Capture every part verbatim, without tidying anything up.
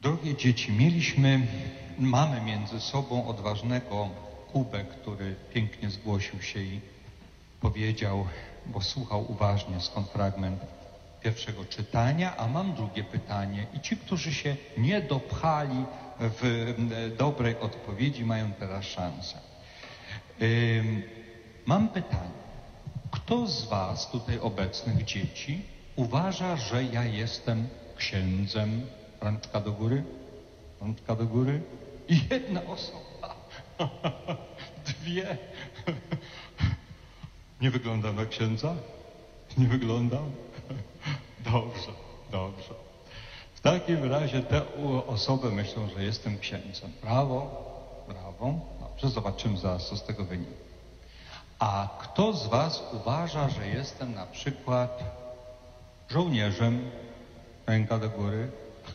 Drogie dzieci, mieliśmy, mamy między sobą odważnego Kubę, który pięknie zgłosił się i powiedział, bo słuchał uważnie, skąd fragment pierwszego czytania, a mam drugie pytanie. I ci, którzy się nie dopchali w dobrej odpowiedzi, mają teraz szansę. Yy, mam pytanie. Kto z was tutaj obecnych dzieci uważa, że ja jestem księdzem? Rączka do góry? Rączka do góry? I jedna osoba. Dwie. Nie wyglądam na księdza? Nie wyglądam? Dobrze, dobrze. W takim razie te osoby myślą, że jestem księdzem. Brawo, brawo. Dobrze, zobaczymy zaraz, co z tego wynika. A kto z was uważa, że jestem na przykład żołnierzem? Ręka do góry.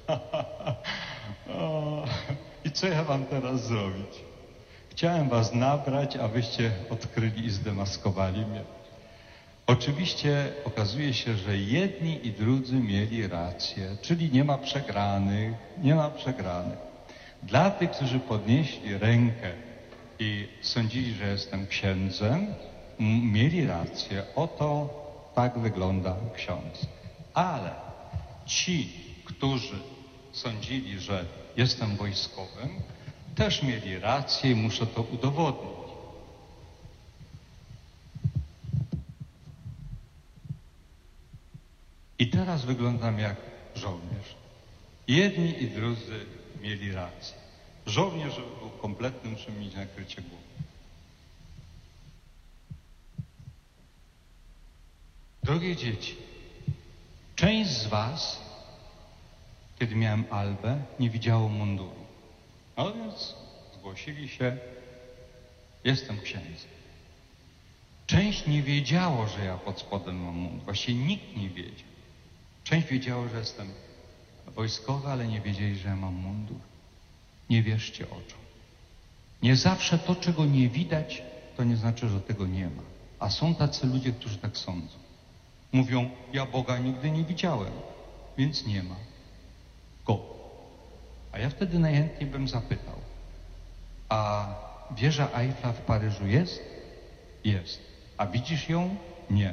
O, i co ja wam teraz zrobić? Chciałem was nabrać, a wyście odkryli i zdemaskowali mnie. Oczywiście okazuje się, że jedni i drudzy mieli rację, czyli nie ma przegranych, nie ma przegranych. Dla tych, którzy podnieśli rękę i sądzili, że jestem księdzem, mieli rację. Oto tak wygląda ksiądz. Ale ci, którzy sądzili, że jestem wojskowym, też mieli rację i muszę to udowodnić. I teraz wyglądam jak żołnierz. Jedni i drudzy mieli rację. Żołnierz, żeby był kompletny, muszę mieć nakrycie głowy. Drogie dzieci, część z was, kiedy miałem albę, nie widziało munduru. No więc zgłosili się, jestem księdzem. Część nie wiedziało, że ja pod spodem mam mundur. Właściwie nikt nie wiedział. Część wiedziało, że jestem wojskowy, ale nie wiedzieli, że ja mam mundur. Nie wierzcie oczom. Nie zawsze to, czego nie widać, to nie znaczy, że tego nie ma. A są tacy ludzie, którzy tak sądzą. Mówią, ja Boga nigdy nie widziałem, więc nie ma Go. A ja wtedy najchętniej bym zapytał, a wieża Eiffla w Paryżu jest? Jest. A widzisz ją? Nie.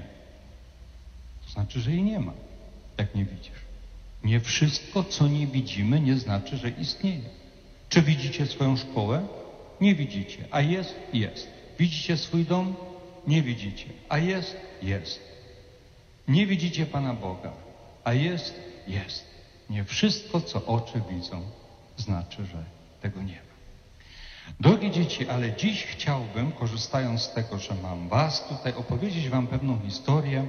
To znaczy, że jej nie ma, jak nie widzisz. Nie wszystko, co nie widzimy, nie znaczy, że istnieje. Czy widzicie swoją szkołę? Nie widzicie. A jest? Jest. Widzicie swój dom? Nie widzicie. A jest? Jest. Nie widzicie Pana Boga. A jest? Jest. Nie wszystko, co oczy widzą, znaczy, że tego nie ma. Drogie dzieci, ale dziś chciałbym, korzystając z tego, że mam was tutaj, opowiedzieć wam pewną historię,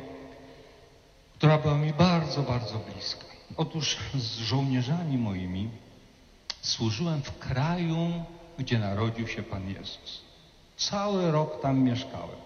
która była mi bardzo, bardzo bliska. Otóż z żołnierzami moimi służyłem w kraju, gdzie narodził się Pan Jezus. Cały rok tam mieszkałem.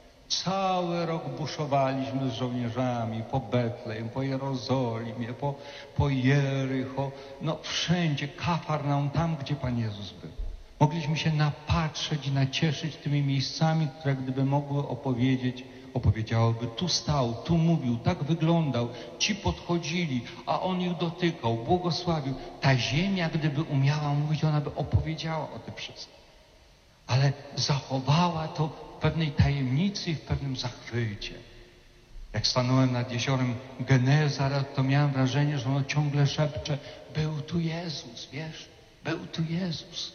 Cały rok buszowaliśmy z żołnierzami po Betlejem, po Jerozolimie, po, po Jericho, no wszędzie, Kafarnaum, tam, gdzie Pan Jezus był. Mogliśmy się napatrzeć i nacieszyć tymi miejscami, które gdyby mogły opowiedzieć, opowiedziałoby, tu stał, tu mówił, tak wyglądał, ci podchodzili, a on ich dotykał, błogosławił. Ta ziemia, gdyby umiała mówić, ona by opowiedziała o tym wszystkim. Ale zachowała to w pewnej tajemnicy i w pewnym zachwycie. Jak stanąłem nad jeziorem Genezaret, to miałem wrażenie, że ono ciągle szepcze, był tu Jezus, wiesz, był tu Jezus.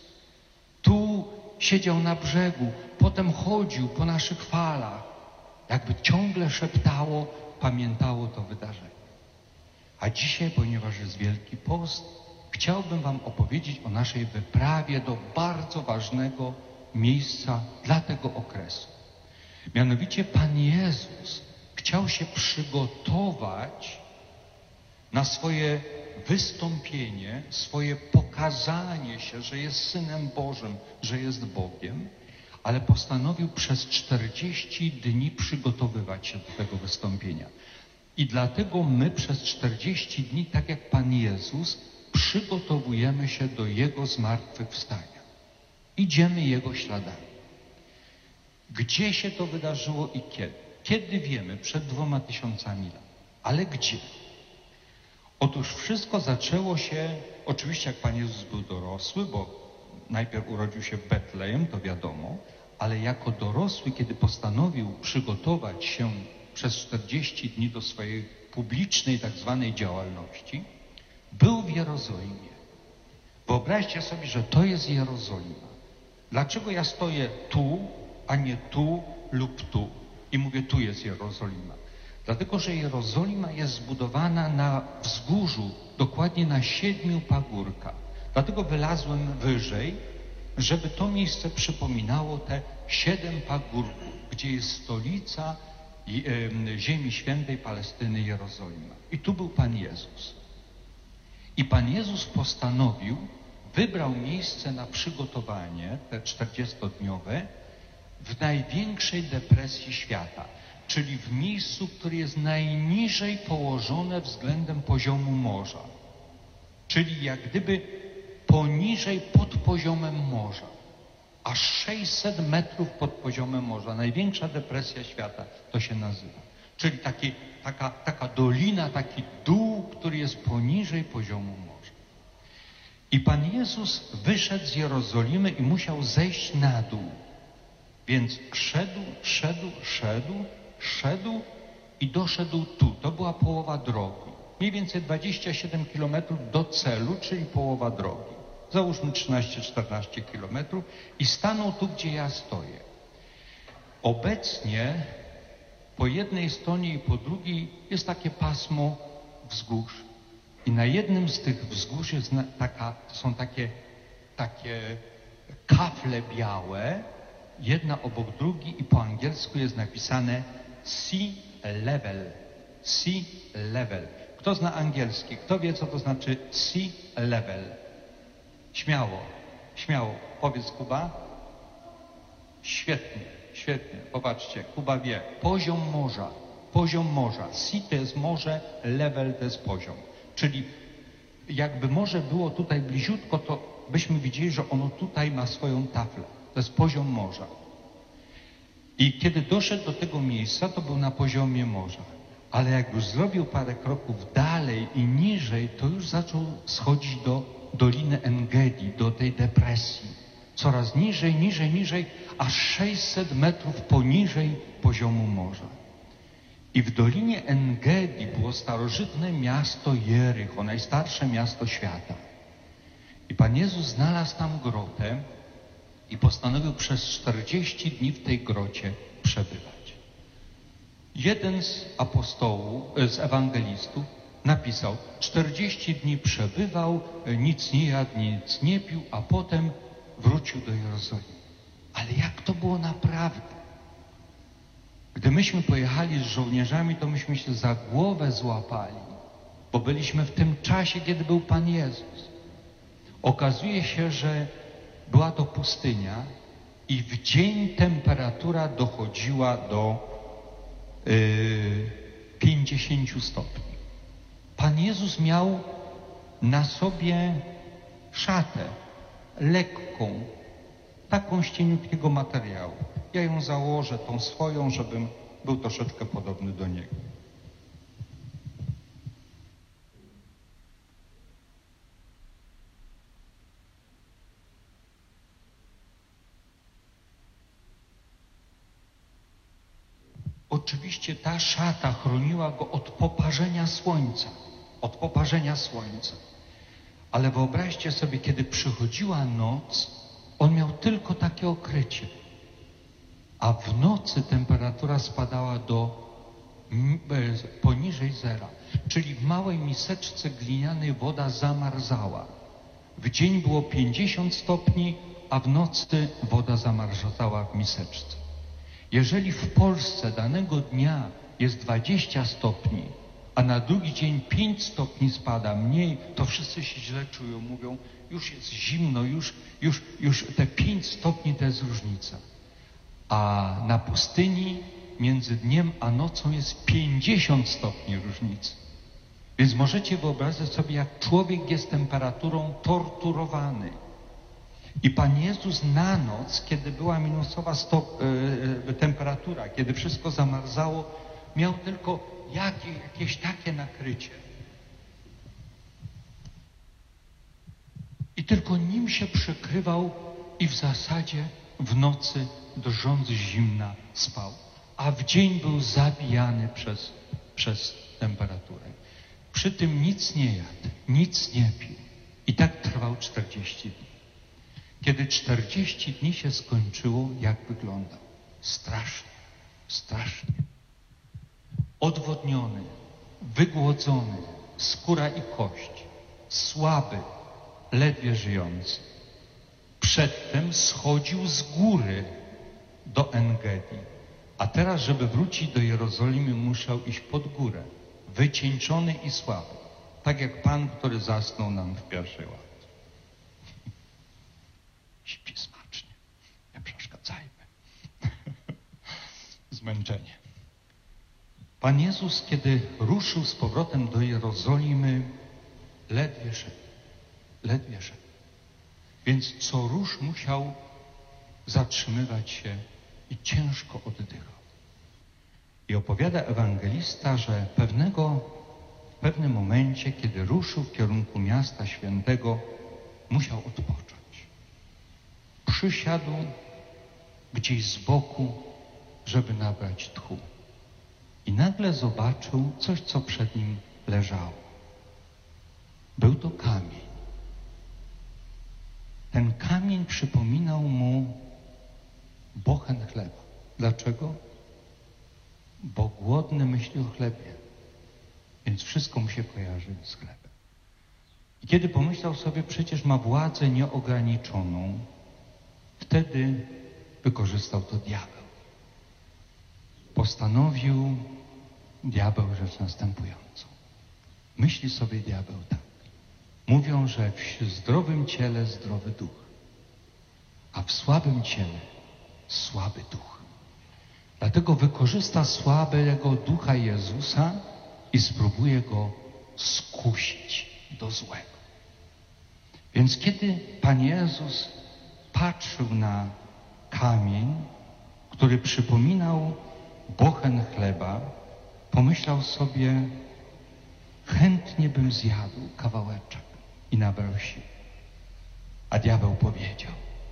Tu siedział na brzegu, potem chodził po naszych falach. Jakby ciągle szeptało, pamiętało to wydarzenie. A dzisiaj, ponieważ jest Wielki Post, chciałbym wam opowiedzieć o naszej wyprawie do bardzo ważnego miejsca dla tego okresu. Mianowicie Pan Jezus chciał się przygotować na swoje wystąpienie, swoje pokazanie się, że jest Synem Bożym, że jest Bogiem, ale postanowił przez czterdzieści dni przygotowywać się do tego wystąpienia. I dlatego my przez czterdzieści dni, tak jak Pan Jezus, przygotowujemy się do Jego zmartwychwstania. Idziemy Jego śladami. Gdzie się to wydarzyło i kiedy? Kiedy wiemy? Przed dwoma tysiącami lat. Ale gdzie? Otóż wszystko zaczęło się, oczywiście jak Pan Jezus był dorosły, bo najpierw urodził się w Betlejem, to wiadomo, ale jako dorosły, kiedy postanowił przygotować się przez czterdzieści dni do swojej publicznej tak zwanej działalności, był w Jerozolimie. Wyobraźcie sobie, że to jest Jerozolima. Dlaczego ja stoję tu, a nie tu lub tu? I mówię, tu jest Jerozolima. Dlatego, że Jerozolima jest zbudowana na wzgórzu, dokładnie na siedmiu pagórkach. Dlatego wylazłem wyżej, żeby to miejsce przypominało te siedem pagórków, gdzie jest stolica Ziemi Świętej Palestyny, Jerozolima. I tu był Pan Jezus. I Pan Jezus postanowił, wybrał miejsce na przygotowanie, te czterdziestodniowe, w największej depresji świata, czyli w miejscu, które jest najniżej położone względem poziomu morza. Czyli jak gdyby poniżej pod poziomem morza. Aż sześćset metrów pod poziomem morza. Największa depresja świata to się nazywa. Czyli taki, taka, taka dolina, taki dół, który jest poniżej poziomu morza. I Pan Jezus wyszedł z Jerozolimy i musiał zejść na dół. Więc szedł, szedł, szedł, szedł i doszedł tu. To była połowa drogi. Mniej więcej dwadzieścia siedem kilometrów do celu, czyli połowa drogi. Załóżmy trzynaście czternaście kilometrów i stanął tu, gdzie ja stoję. Obecnie po jednej stronie i po drugiej jest takie pasmo wzgórz. I na jednym z tych wzgórz jest taka, są takie, takie kafle białe, jedna obok drugiej i po angielsku jest napisane sea level. Sea level. Kto zna angielski? Kto wie, co to znaczy sea level? Śmiało, śmiało. Powiedz, Kuba. Świetnie, świetnie. Popatrzcie, Kuba wie. Poziom morza. Poziom morza. Sea to jest morze, level to jest poziom. Czyli jakby morze było tutaj bliziutko, to byśmy widzieli, że ono tutaj ma swoją taflę. To jest poziom morza. I kiedy doszedł do tego miejsca, to był na poziomie morza. Ale jak już zrobił parę kroków dalej i niżej, to już zaczął schodzić do Doliny Engedi, do tej depresji. Coraz niżej, niżej, niżej, aż sześćset metrów poniżej poziomu morza. I w Dolinie Engedi było starożytne miasto Jericho, najstarsze miasto świata. I Pan Jezus znalazł tam grotę i postanowił przez czterdzieści dni w tej grocie przebywać. Jeden z apostołów, z ewangelistów napisał, czterdzieści dni przebywał, nic nie jadł, nic nie pił, a potem wrócił do Jerozolimy. Ale jak to było naprawdę? Gdy myśmy pojechali z żołnierzami, to myśmy się za głowę złapali, bo byliśmy w tym czasie, kiedy był Pan Jezus. Okazuje się, że była to pustynia i w dzień temperatura dochodziła do yy, pięćdziesięciu stopni. Pan Jezus miał na sobie szatę lekką, taką z cieniutkiego materiału. Ja ją założę, tą swoją, żebym był troszeczkę podobny do Niego. Oczywiście ta szata chroniła go od poparzenia słońca, od poparzenia słońca. Ale wyobraźcie sobie, kiedy przychodziła noc, on miał tylko takie okrycie. A w nocy temperatura spadała do poniżej zera. Czyli w małej miseczce glinianej woda zamarzała. W dzień było pięćdziesiąt stopni, a w nocy woda zamarzała w miseczce. Jeżeli w Polsce danego dnia jest dwadzieścia stopni, a na drugi dzień pięć stopni spada mniej, to wszyscy się źle czują, mówią, już jest zimno, już, już, już te pięć stopni to jest różnica. A na pustyni między dniem a nocą jest pięćdziesiąt stopni różnicy. Więc możecie wyobrazić sobie, jak człowiek jest temperaturą torturowany. I Pan Jezus na noc, kiedy była minusowa stop, yy, temperatura, kiedy wszystko zamarzało, miał tylko jakieś, jakieś takie nakrycie. I tylko nim się przykrywał i w zasadzie w nocy drżąc zimna spał, a w dzień był zabijany przez, przez temperaturę. Przy tym nic nie jadł, nic nie pił. I tak trwał czterdzieści dni. Kiedy czterdzieści dni się skończyło, jak wyglądał? Strasznie, strasznie. Odwodniony, wygłodzony, skóra i kość, słaby, ledwie żyjący. Przedtem schodził z góry do En-Gedi, a teraz, żeby wrócić do Jerozolimy, musiał iść pod górę, wycieńczony i słaby, tak jak Pan, który zasnął nam w pierwszej ławce. Śpi smacznie, nie przeszkadzajmy. Zmęczenie. Pan Jezus, kiedy ruszył z powrotem do Jerozolimy, ledwie szedł, ledwie szedł. Więc co rusz musiał zatrzymywać się i ciężko oddychał. I opowiada ewangelista, że pewnego, w pewnym momencie, kiedy ruszył w kierunku miasta świętego, musiał odpocząć. Przysiadł gdzieś z boku, żeby nabrać tchu. I nagle zobaczył coś, co przed nim leżało. Był to kamień. Ten kamień przypominał mu bochen chleba. Dlaczego? Bo głodny myśli o chlebie, więc wszystko mu się kojarzy z chlebem. I kiedy pomyślał sobie, przecież ma władzę nieograniczoną, wtedy wykorzystał to diabeł. Postanowił diabeł rzecz następującą. Myśli sobie diabeł tak. Mówią, że w zdrowym ciele zdrowy duch, a w słabym ciele słaby duch. Dlatego wykorzysta słabego ducha Jezusa i spróbuje go skusić do złego. Więc kiedy Pan Jezus patrzył na kamień, który przypominał bochen chleba, pomyślał sobie, chętnie bym zjadł kawałeczek i nabrał sił. A diabeł powiedział,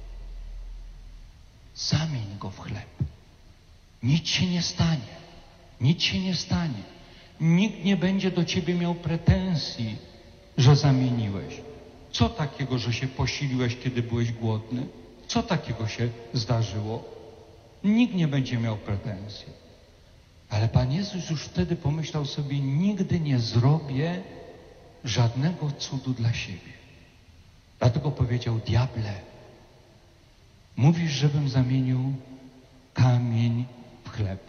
zamień go w chleb. Nic się nie stanie. Nic się nie stanie. Nikt nie będzie do ciebie miał pretensji, że zamieniłeś. Co takiego, że się posiliłeś, kiedy byłeś głodny? Co takiego się zdarzyło? Nikt nie będzie miał pretensji. Ale Pan Jezus już wtedy pomyślał sobie, nigdy nie zrobię żadnego cudu dla siebie. Dlatego powiedział, diable, mówisz, żebym zamienił kamień w chleb.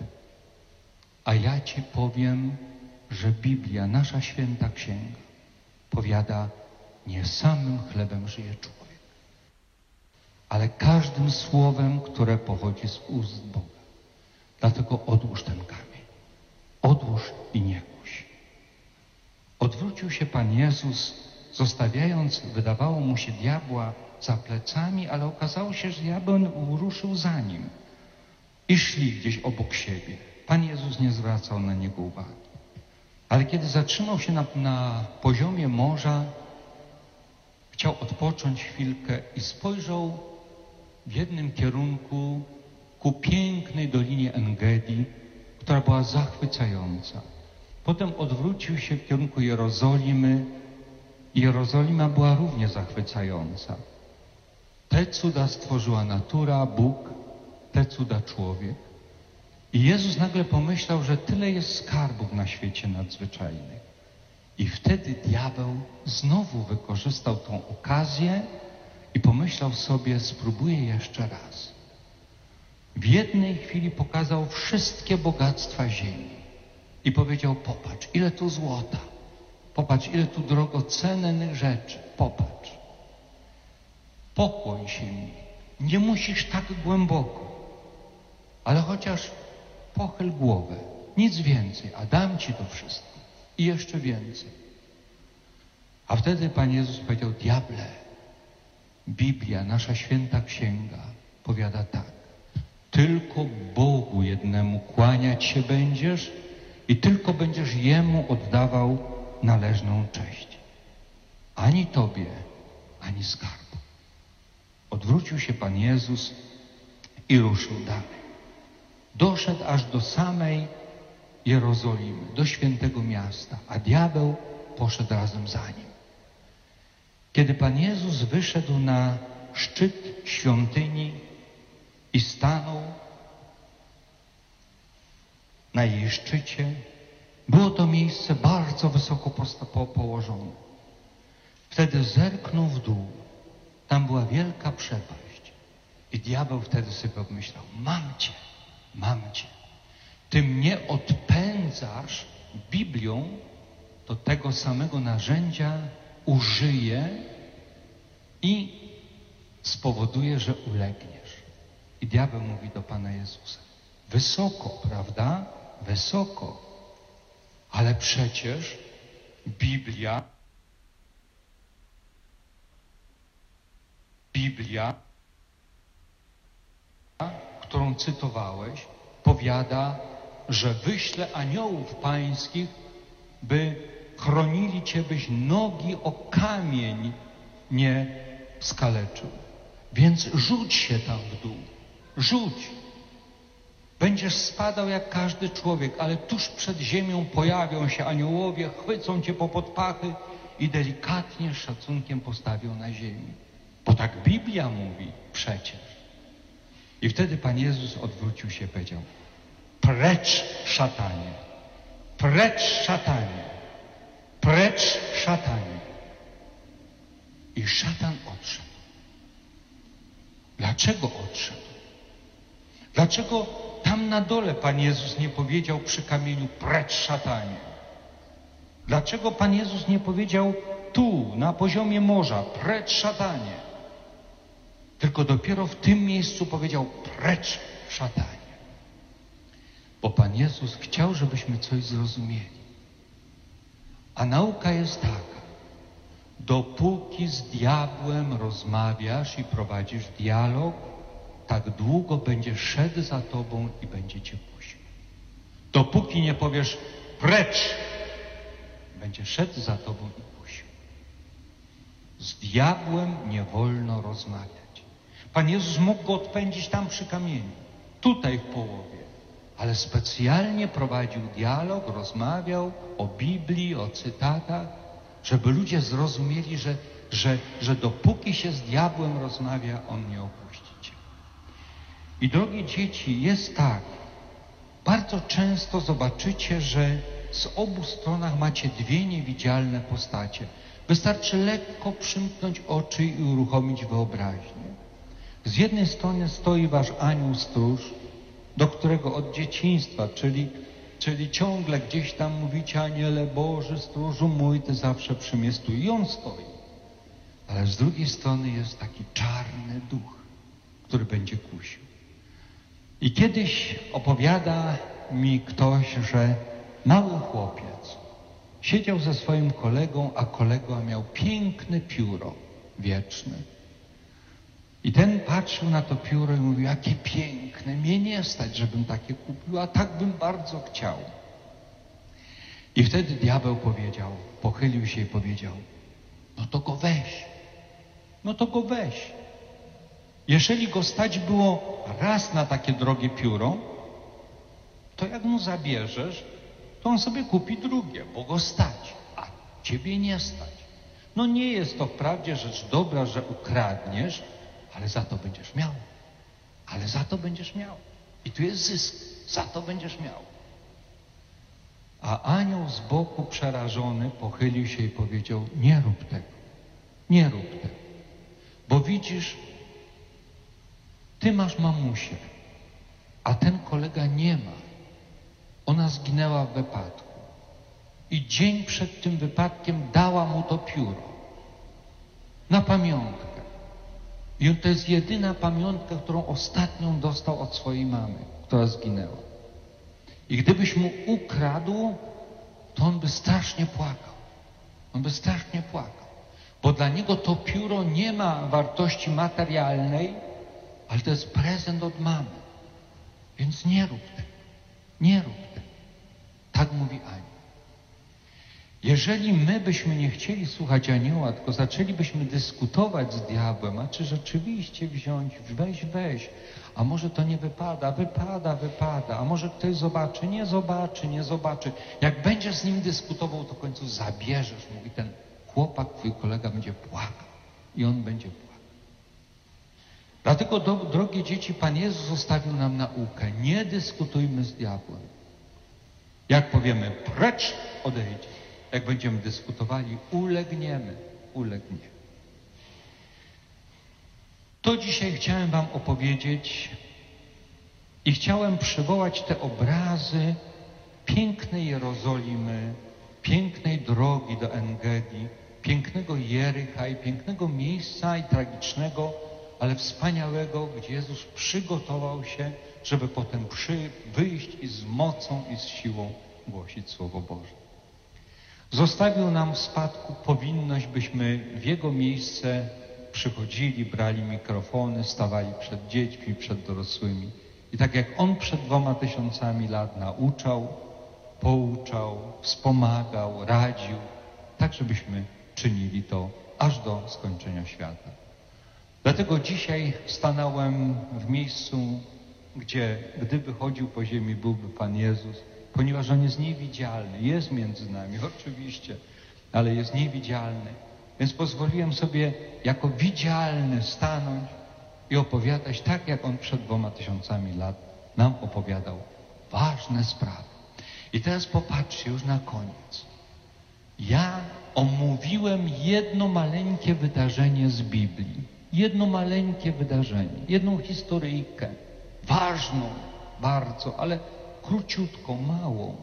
A ja ci powiem, że Biblia, nasza święta księga, powiada, nie samym chlebem żyje człowiek, ale każdym słowem, które pochodzi z ust Boga. Dlatego odłóż ten kamień. Odłóż i nie kuś. Odwrócił się Pan Jezus, zostawiając, wydawało mu się, diabła za plecami, ale okazało się, że diabeł ruszył za nim. I szli gdzieś obok siebie. Pan Jezus nie zwracał na niego uwagi. Ale kiedy zatrzymał się na, na poziomie morza, chciał odpocząć chwilkę i spojrzał w jednym kierunku ku pięknej dolinie En-Gedi, która była zachwycająca. Potem odwrócił się w kierunku Jerozolimy i Jerozolima była równie zachwycająca. Te cuda stworzyła natura, Bóg, te cuda człowiek. I Jezus nagle pomyślał, że tyle jest skarbów na świecie nadzwyczajnych. I wtedy diabeł znowu wykorzystał tą okazję i pomyślał sobie, spróbuję jeszcze raz. W jednej chwili pokazał wszystkie bogactwa ziemi i powiedział, popatrz, ile tu złota, popatrz, ile tu drogocennych rzeczy, popatrz. Pokłoń się mi, nie musisz tak głęboko, ale chociaż pochyl głowę, nic więcej, a dam ci to wszystko i jeszcze więcej. A wtedy Pan Jezus powiedział, diable, Biblia, nasza święta księga, powiada tak, tylko Bogu jednemu kłaniać się będziesz i tylko będziesz Jemu oddawał należną cześć. Ani Tobie, ani skarbu. Odwrócił się Pan Jezus i ruszył dalej. Doszedł aż do samej Jerozolimy, do świętego miasta, a diabeł poszedł razem za nim. Kiedy Pan Jezus wyszedł na szczyt świątyni i stanął na jej szczycie, było to miejsce bardzo wysoko położone. Wtedy zerknął w dół. Tam była wielka przepaść. I diabeł wtedy sobie pomyślał: mam cię, mam cię. Ty mnie odpędzasz Biblią, to tego samego narzędzia użyję i spowoduje, że ulegniesz. I diabeł mówi do Pana Jezusa: wysoko, prawda? Wysoko. Ale przecież Biblia, Biblia, którą cytowałeś, powiada, że wyślę aniołów pańskich, by chronili cię, byś nogi o kamień nie skaleczył. Więc rzuć się tam w dół. Rzuć. Będziesz spadał jak każdy człowiek, ale tuż przed ziemią pojawią się aniołowie, chwycą cię po podpachy i delikatnie, z szacunkiem postawią na ziemi. Bo tak Biblia mówi przecież. I wtedy Pan Jezus odwrócił się i powiedział: precz, szatanie, precz, szatanie, precz, szatanie. I szatan odszedł. Dlaczego odszedł? Dlaczego tam na dole Pan Jezus nie powiedział przy kamieniu: precz, szatanie? Dlaczego Pan Jezus nie powiedział tu, na poziomie morza: precz, szatanie? Tylko dopiero w tym miejscu powiedział: precz, szatanie. Bo Pan Jezus chciał, żebyśmy coś zrozumieli. A nauka jest taka: dopóki z diabłem rozmawiasz i prowadzisz dialog, tak długo będzie szedł za tobą i będzie cię kusił. Dopóki nie powiesz precz, będzie szedł za tobą i kusił. Z diabłem nie wolno rozmawiać. Pan Jezus mógł go odpędzić tam przy kamieniu, tutaj w połowie, ale specjalnie prowadził dialog, rozmawiał o Biblii, o cytatach, żeby ludzie zrozumieli, że, że, że dopóki się z diabłem rozmawia, on nie opuści cię. I drogie dzieci, jest tak, bardzo często zobaczycie, że z obu stronach macie dwie niewidzialne postacie. Wystarczy lekko przymknąć oczy i uruchomić wyobraźnię. Z jednej strony stoi wasz anioł stróż, do którego od dzieciństwa, czyli, czyli ciągle gdzieś tam mówicie: aniele Boży, stróżu mój, ty zawsze przy mnie stój. I on stoi. Ale z drugiej strony jest taki czarny duch, który będzie kusił. I kiedyś opowiada mi ktoś, że mały chłopiec siedział ze swoim kolegą, a kolega miał piękne pióro wieczne. I ten patrzył na to pióro i mówił: jakie piękne, mnie nie stać, żebym takie kupił, a tak bym bardzo chciał. I wtedy diabeł powiedział, pochylił się i powiedział: no to go weź, no to go weź. Jeżeli go stać było raz na takie drogie pióro, to jak mu zabierzesz, to on sobie kupi drugie, bo go stać, a ciebie nie stać. No nie jest to wprawdzie rzecz dobra, że ukradniesz, ale za to będziesz miał. Ale za to będziesz miał. I tu jest zysk. Za to będziesz miał. A anioł z boku przerażony pochylił się i powiedział: nie rób tego. Nie rób tego. Bo widzisz, ty masz mamusię, a ten kolega nie ma. Ona zginęła w wypadku. I dzień przed tym wypadkiem dała mu to pióro. Na pamiątkę. I to jest jedyna pamiątka, którą ostatnią dostał od swojej mamy, która zginęła. I gdybyś mu ukradł, to on by strasznie płakał. On by strasznie płakał. Bo dla niego to pióro nie ma wartości materialnej, ale to jest prezent od mamy. Więc nie rób tego. Nie rób tego. Tak mówi anioł. Jeżeli my byśmy nie chcieli słuchać anioła, tylko zaczęlibyśmy dyskutować z diabłem, a czy rzeczywiście wziąć, weź, weź, a może to nie wypada, wypada, wypada, a może ktoś zobaczy, nie zobaczy, nie zobaczy. Jak będziesz z nim dyskutował, to w końcu zabierzesz mu i ten chłopak, twój kolega będzie płakał i on będzie płakał. Dlatego, do, drogie dzieci, Pan Jezus zostawił nam naukę. Nie dyskutujmy z diabłem. Jak powiemy, precz, odejdź. Jak będziemy dyskutowali, ulegniemy, ulegniemy. To dzisiaj chciałem wam opowiedzieć i chciałem przywołać te obrazy pięknej Jerozolimy, pięknej drogi do Engedi, pięknego Jericha i pięknego miejsca i tragicznego, ale wspaniałego, gdzie Jezus przygotował się, żeby potem przy, wyjść i z mocą i z siłą głosić Słowo Boże. Zostawił nam w spadku powinność, byśmy w Jego miejsce przychodzili, brali mikrofony, stawali przed dziećmi, przed dorosłymi. I tak jak On przed dwoma tysiącami lat nauczał, pouczał, wspomagał, radził, tak żebyśmy czynili to aż do skończenia świata. Dlatego dzisiaj stanąłem w miejscu, gdzie gdyby chodził po ziemi, byłby Pan Jezus, ponieważ On jest niewidzialny, jest między nami, oczywiście, ale jest niewidzialny. Więc pozwoliłem sobie jako widzialny stanąć i opowiadać tak, jak On przed dwoma tysiącami lat nam opowiadał ważne sprawy. I teraz popatrzcie już na koniec. Ja omówiłem jedno maleńkie wydarzenie z Biblii. Jedno maleńkie wydarzenie, jedną historyjkę, ważną bardzo, ale króciutko, małą.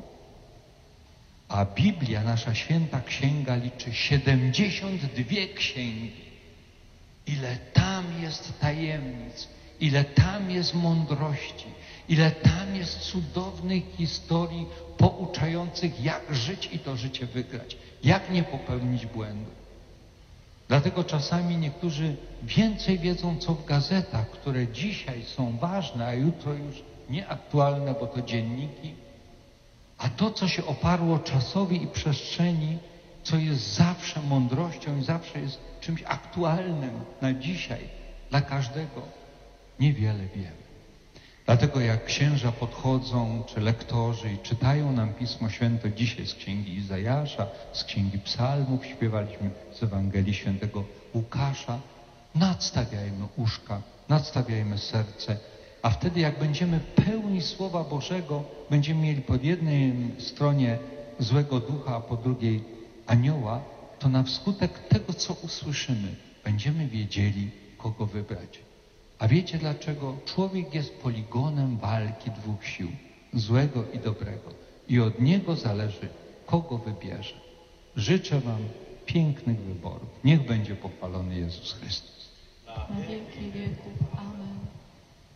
A Biblia, nasza święta księga, liczy siedemdziesiąt dwie księgi. Ile tam jest tajemnic, ile tam jest mądrości, ile tam jest cudownych historii pouczających, jak żyć i to życie wygrać, jak nie popełnić błędu. Dlatego czasami niektórzy więcej wiedzą, co w gazetach, które dzisiaj są ważne, a jutro już nieaktualne, bo to dzienniki, a to, co się oparło czasowi i przestrzeni, co jest zawsze mądrością i zawsze jest czymś aktualnym na dzisiaj, dla każdego, niewiele wiemy. Dlatego jak księża podchodzą, czy lektorzy i czytają nam Pismo Święte, dzisiaj z Księgi Izajasza, z Księgi Psalmów, śpiewaliśmy z Ewangelii Świętego Łukasza, nadstawiajmy uszka, nadstawiajmy serce, a wtedy jak będziemy pełni Słowa Bożego, będziemy mieli po jednej stronie złego ducha, a po drugiej anioła, to na wskutek tego, co usłyszymy, będziemy wiedzieli, kogo wybrać. A wiecie dlaczego? Człowiek jest poligonem walki dwóch sił, złego i dobrego. I od niego zależy, kogo wybierze. Życzę wam pięknych wyborów. Niech będzie pochwalony Jezus Chrystus. Na wieki wieków. Amen.